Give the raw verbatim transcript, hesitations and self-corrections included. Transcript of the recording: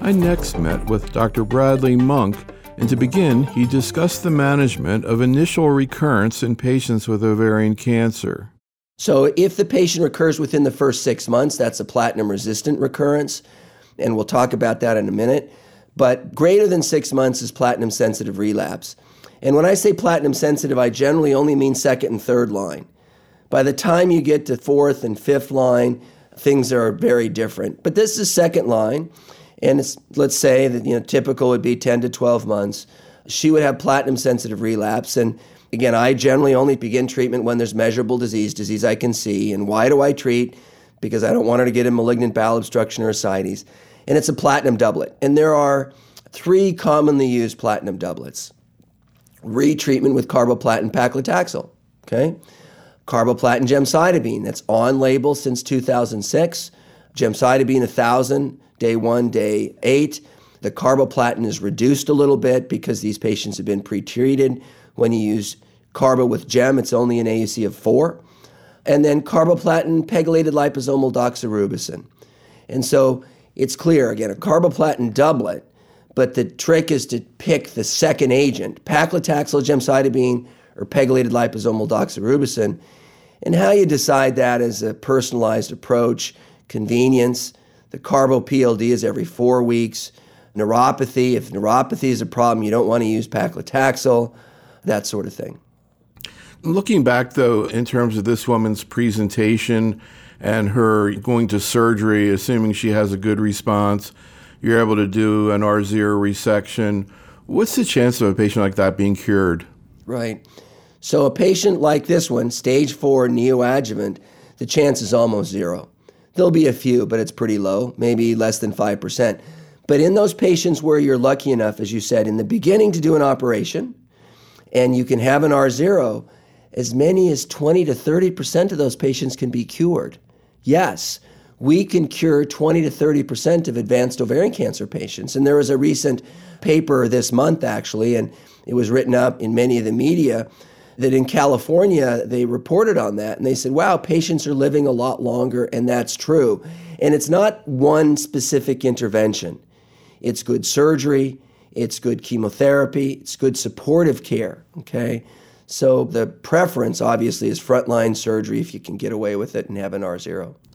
I next met with Doctor Bradley Monk, and to begin, he discussed the management of initial recurrence in patients with ovarian cancer. So if the patient recurs within the first six months, that's a platinum-resistant recurrence, and we'll talk about that in a minute. But greater than six months is platinum-sensitive relapse. And when I say platinum-sensitive, I generally only mean second and third line. By the time you get to fourth and fifth line, things are very different. But this is second line, and it's, let's say that, you know, typical would be ten to twelve months. She would have platinum-sensitive relapse, and again, I generally only begin treatment when there's measurable disease, disease I can see. And why do I treat? Because I don't want her to get a malignant bowel obstruction or ascites. And it's a platinum doublet. And there are three commonly used platinum doublets. Retreatment with carboplatin paclitaxel, okay? Carboplatin gemcitabine, that's on label since two thousand six. Gemcitabine one thousand, day one, day eight. The carboplatin is reduced a little bit because these patients have been pre-treated. When you use carbo with gem, it's only an A U C of four. And then carboplatin pegylated liposomal doxorubicin. And so it's clear, again, a carboplatin doublet, but the trick is to pick the second agent, paclitaxel, gemcitabine, or pegylated liposomal doxorubicin. And how you decide that is a personalized approach, convenience. The carbo P L D is every four weeks. Neuropathy, if neuropathy is a problem, you don't want to use paclitaxel, that sort of thing. Looking back, though, in terms of this woman's presentation and her going to surgery, assuming she has a good response, you're able to do an R zero resection. What's the chance of a patient like that being cured? Right. So a patient like this one, stage four neoadjuvant, the chance is almost zero. There'll be a few, but it's pretty low, maybe less than five percent. But in those patients where you're lucky enough, as you said, in the beginning to do an operation, and you can have an R zero, as many as twenty to thirty percent of those patients can be cured. Yes, we can cure twenty to thirty percent of advanced ovarian cancer patients. And there was a recent paper this month, actually, and it was written up in many of the media, that in California, they reported on that. And they said, wow, patients are living a lot longer, and that's true. And it's not one specific intervention. It's good surgery, it's good chemotherapy, it's good supportive care, okay? So the preference, obviously, is frontline surgery if you can get away with it and have an R zero.